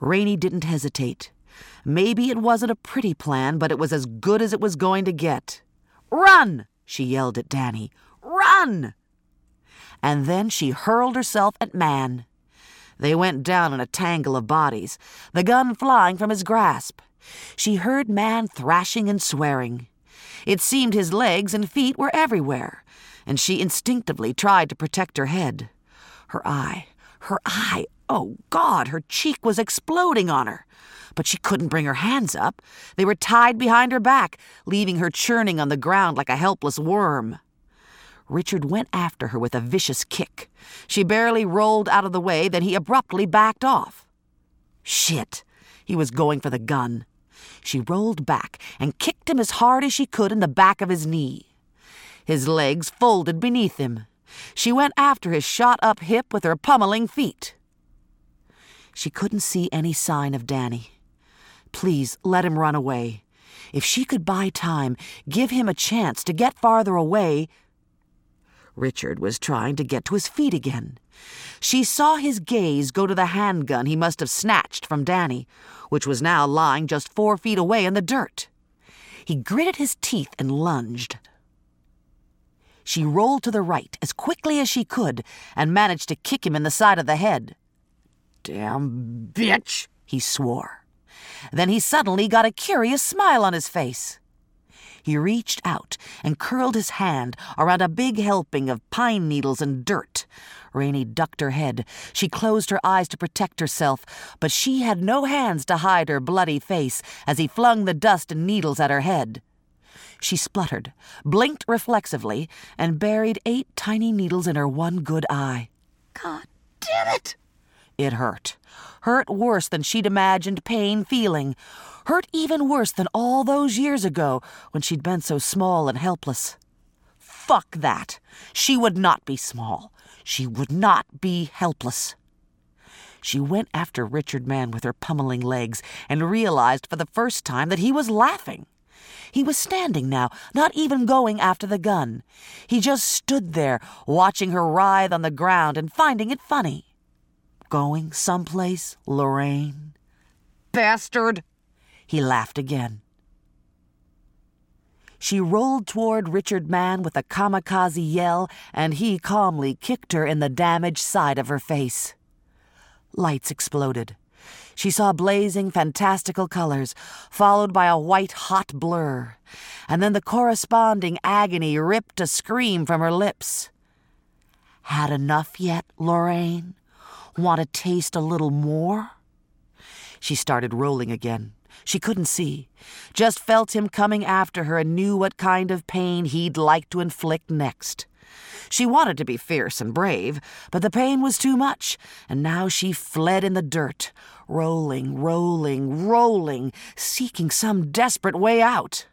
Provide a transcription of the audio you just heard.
Rainey didn't hesitate. Maybe it wasn't a pretty plan, but it was as good as it was going to get. "Run!" she yelled at Danny. "Run!" And then she hurled herself at Man. They went down in a tangle of bodies, the gun flying from his grasp. She heard Man thrashing and swearing. It seemed his legs and feet were everywhere, and she instinctively tried to protect her head. Her eye, oh God, her cheek was exploding on her. But she couldn't bring her hands up. They were tied behind her back, leaving her churning on the ground like a helpless worm. Richard went after her with a vicious kick. She barely rolled out of the way, then he abruptly backed off. Shit! He was going for the gun. She rolled back and kicked him as hard as she could in the back of his knee. His legs folded beneath him. She went after his shot-up hip with her pummeling feet. She couldn't see any sign of Danny. Please, let him run away. If she could buy time, give him a chance to get farther away. Richard was trying to get to his feet again. She saw his gaze go to the handgun he must have snatched from Danny, which was now lying just 4 feet away in the dirt. He gritted his teeth and lunged. She rolled to the right as quickly as she could and managed to kick him in the side of the head. "Damn bitch," he swore. Then he suddenly got a curious smile on his face. He reached out and curled his hand around a big helping of pine needles and dirt. Rainey ducked her head. She closed her eyes to protect herself, but she had no hands to hide her bloody face as he flung the dust and needles at her head. She spluttered, blinked reflexively, and buried 8 tiny needles in her one good eye. God damn it! It hurt. Hurt worse than she'd imagined pain feeling. Hurt even worse than all those years ago when she'd been so small and helpless. Fuck that. She would not be small. She would not be helpless. She went after Richard Mann with her pummeling legs and realized for the first time that he was laughing. He was standing now, not even going after the gun. He just stood there, watching her writhe on the ground and finding it funny. Going someplace, Lorraine? Bastard! He laughed again. She rolled toward Richard Mann with a kamikaze yell, and he calmly kicked her in the damaged side of her face. Lights exploded. She saw blazing, fantastical colors, followed by a white-hot blur, and then the corresponding agony ripped a scream from her lips. Had enough yet, Lorraine? Want to taste a little more? She started rolling again. She couldn't see, just felt him coming after her and knew what kind of pain he'd like to inflict next. She wanted to be fierce and brave, but the pain was too much, and now she fled in the dirt, rolling, rolling, rolling, seeking some desperate way out.